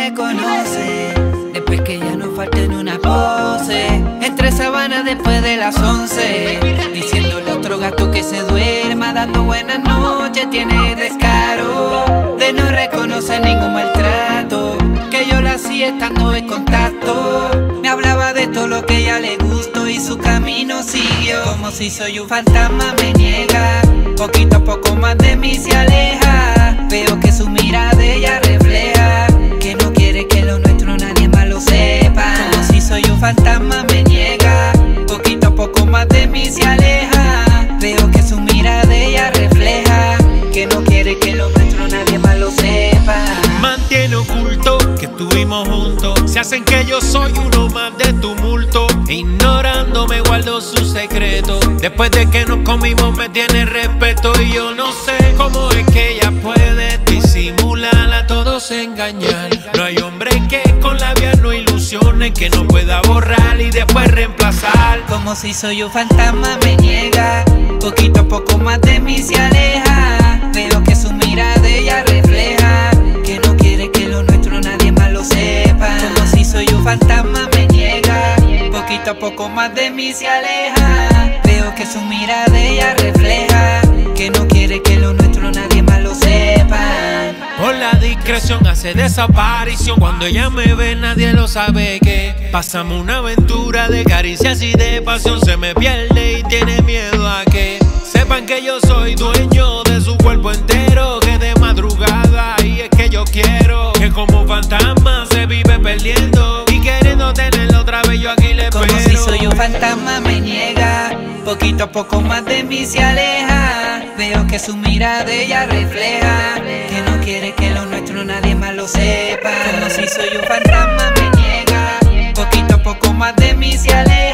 reconoce. Después que ya no falta en una pose, entre sábanas después de las 11, diciéndole a otro gato que se duerma, dando buenas noches. Tiene descaro de no reconocer ningún maltrato que yo la hacía estando en contacto. Me hablaba de todo lo que a ella le gustó y su camino siguió. Como si soy un fantasma me niega, poquito a poco más de mí se aleja. Veo que su mirada ella refleja que no quiere que lo nuestro nadie más lo sepa. Como si soy un fantasma me niega, poquito a poco más de mí se aleja. Veo que su mirada ella refleja que no quiere que lo nuestro nadie más lo sepa. Mantiene oculto que estuvimos juntos, se hacen que yo soy uno más de tumulto. Ignorándome guardo su secreto, después de que nos comimos me tiene respeto. Y yo no sé cómo es que ella puede disimular, a todos engañar. No hay hombre que con labios no ilusione, que no pueda borrar y después reemplazar. Como si soy un fantasma me niega, poquito a poco más de mí se aleja. Veo que su mirada ella refleja que no quiere que lo nuestro nadie más lo sepa. Como si soy un fantasma me niega, poquito a poco más de mí se aleja. Veo que su mirada ella refleja que no quiere que lo nuestro nadie más lo sepa. Por la discreción hace desaparición, cuando ella me ve nadie lo sabe. Que pasamos una aventura de caricias y de pasión, se me pierde y tiene miedo a que sepan que yo soy dueño de su cuerpo entero. Que de madrugada y es que yo quiero que como fantasma se vive perdiendo y queriendo tenerlo otra vez yo aquí le espero. Como si soy un fantasma me niega, poquito a poco más de mí se aleja. Veo que su mirada ella refleja que no quiere que lo nuestro nadie más lo sepa. Como si soy un fantasma me niega, poquito a poco más de mí se aleja.